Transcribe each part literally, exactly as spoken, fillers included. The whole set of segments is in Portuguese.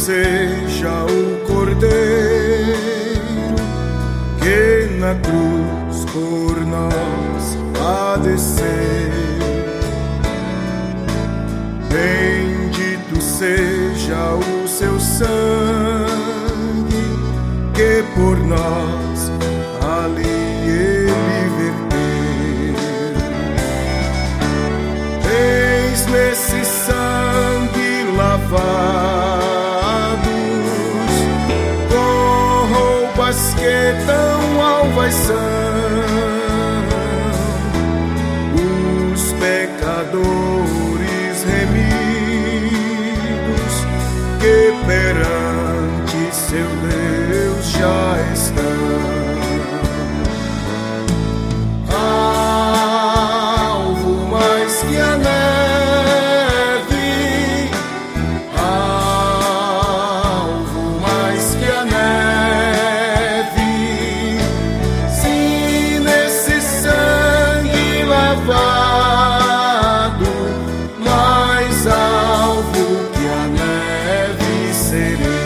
seja o Cordeiro que na cruz por nós padeceu. Bendito seja o seu sangue que por nós ali ele verteu. Eis nesse sangue lavados com roupas que tão alvas são, os pecadores remidos que perante seu Deus já estão. Alvo mais que a neve, alvo mais que a neve, se nesse sangue lavado, mais alvo que a neve serei.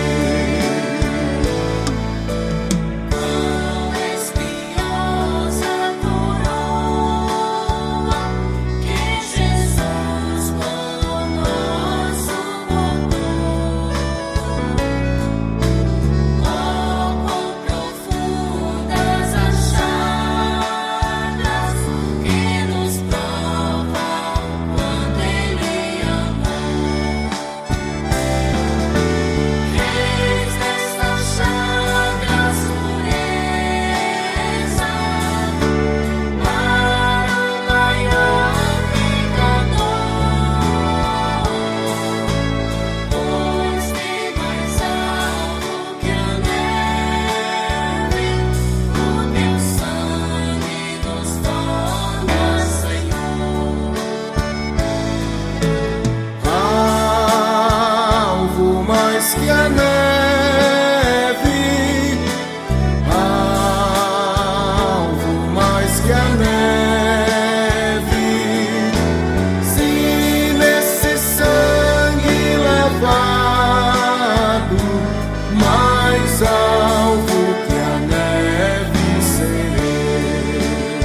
Mais que a neve, alvo mais que a neve, se nesse sangue lavado, mais alvo que a neve serei.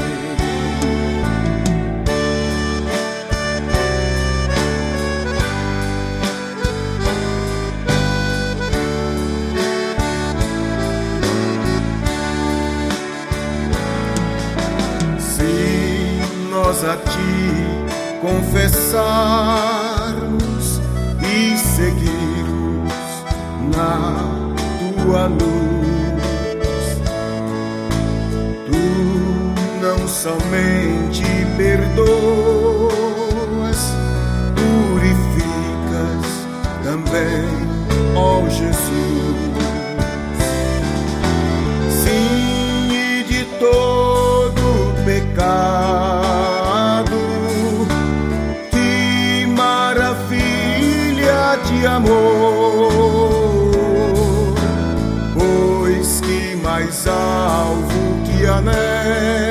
Nós a ti confessarmos e seguirmos na tua luz, tu não somente perdoas, purificas também, ó Jesus. Sim, e de todo pecado, de amor, pois que mais alvo que a neve